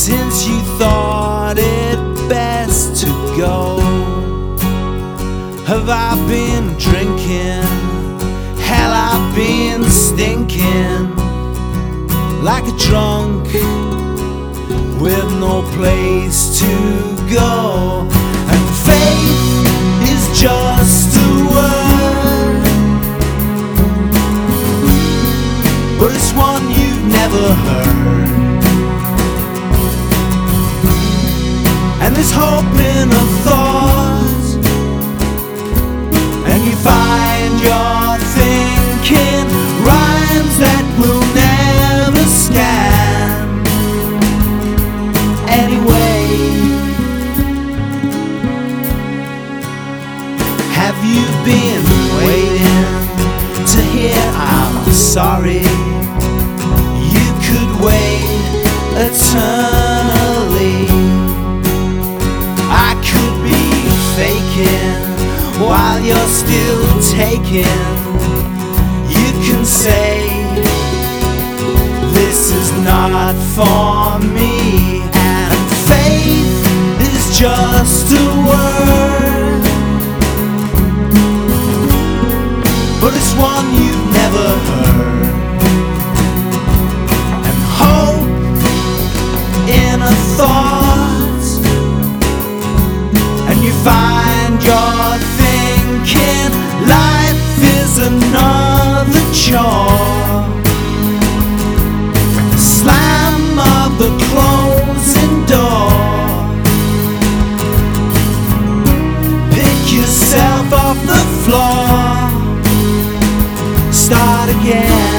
since you thought it best to go. Have I been drinking? Hell, I've been stinking like a drunk with no place to go. And faith is just a word, but it's one you've never heard. And there's hope in a thought, and you find your thinking rhymes that will never scan anyway. Have you been waiting to hear I'm sorry? You could wait eternally. I could be faking while you're still taking. You can say this is not for me. And faith is just a word, but it's one you've never heard. And hope in a thought, and you find your thinking life is another chore. The slam of the closing door. Pick yourself off the floor, start again.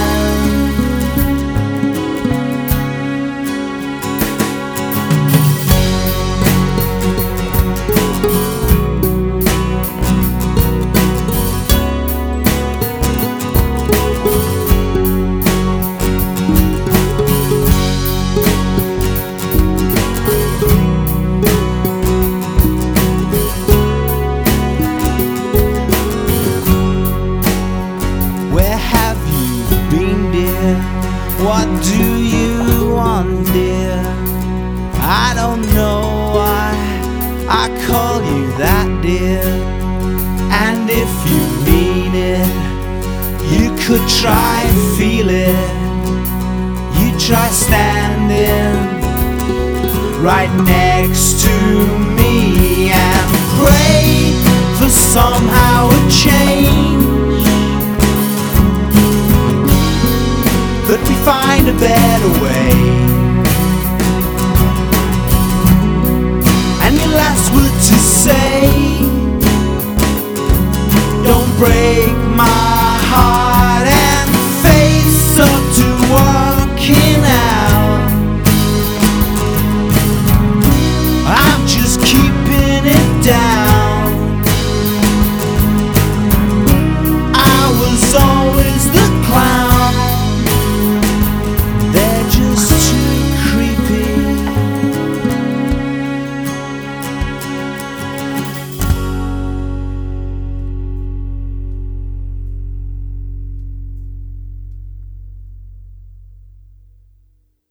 What do you want, dear? I don't know why I call you that, dear. And if you mean it, you could try feel it. You try standing right next to me and pray for somehow a change, that we find a better way.